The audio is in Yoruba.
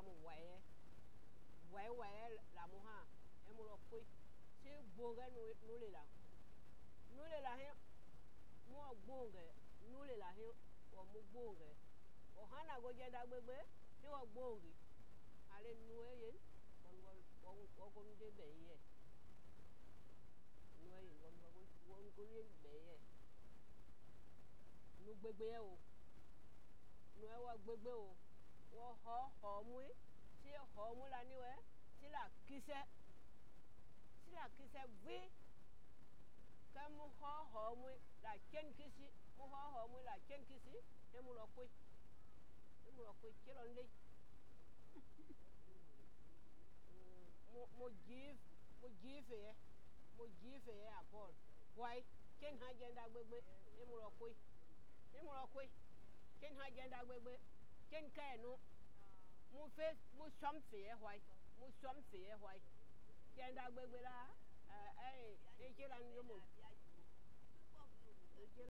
mu wɛɛ la mu ha emu lɔ koe si gbɔngɛ nu le la hɛ mu gbɔngɛ nu le la hɛ wɔ mu gbɔngɛ o hana go jɛnda gbegbe ni wɔ gbɔngi ale nu yen wɔ ko nu de bɛ yɛ nu yen wɔ ko nu de bɛ yɛ nu gbegbe yɛ o nu yɛ wɔ gbegbe o wɔ xɔ mui si xɔ mu la ni wɛ si la kisɛ vi ke mu xɔ mui la tsen kisi mu xɔ mui la tsen kisi emu lɔ koe tse lɔ nu de mo dzi fe yɛ abɔl wai tsen hã jɛnda gbegbe emu lɔ koe tsen hã jɛnda gbegbe tsen kɛ nu mu sɔm fe yɛ wai jɛnda gbegbe la tse la nu de mo